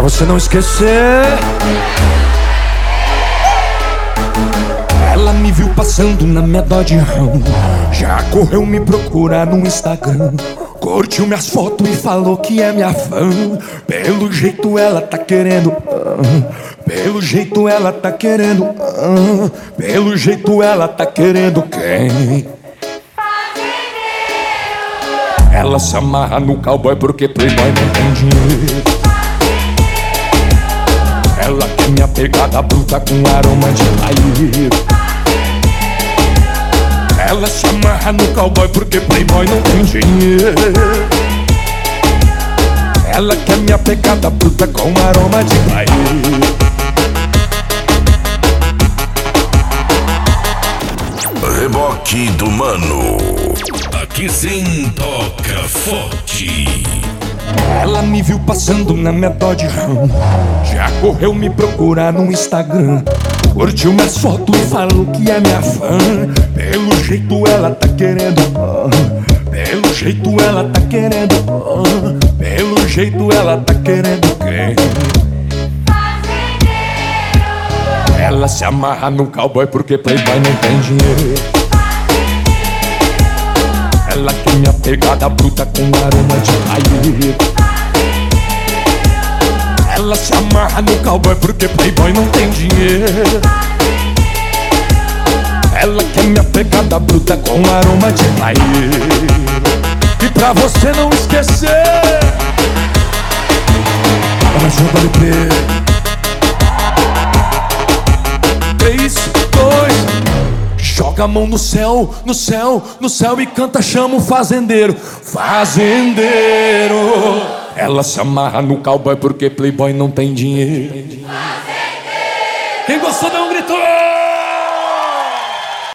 você não esquecer. Ela me viu passando na minha Dodge Ram, já correu me procurar no Instagram, curtiu minhas fotos e falou que é minha fã. Pelo jeito ela tá querendo, pelo jeito ela tá querendo, pelo jeito ela tá querendo quem? Ela se amarra no cowboy porque playboy não tem dinheiro. Ela quer minha pegada bruta com aroma de paieiro. Ela se amarra no cowboy porque playboy não tem dinheiro. Ela quer minha pegada bruta com aroma de paieiro. Reboque do Mano. Aqui sim toca forte. Ela me viu passando na minha Dodge Ram, já correu me procurar no Instagram, curtiu minhas fotos e falou que é minha fã. Pelo jeito ela tá querendo, pelo jeito ela tá querendo, pelo jeito ela tá querendo quem? Ela se amarra no cowboy porque playboy não tem dinheiro. Ela quer minha pegada bruta com aroma de paieiro. Ela se amarra no cowboy porque playboy não tem dinheiro. Ela quer minha pegada bruta com aroma de paieiro. E pra você não esquecer, ela joga no pé. 3, 2, joga a mão no céu, no céu, no céu e canta, chama o fazendeiro. Fazendeiro. Ela se amarra no cowboy porque playboy não tem dinheiro. Fazendeiro. Quem gostou dá um grito.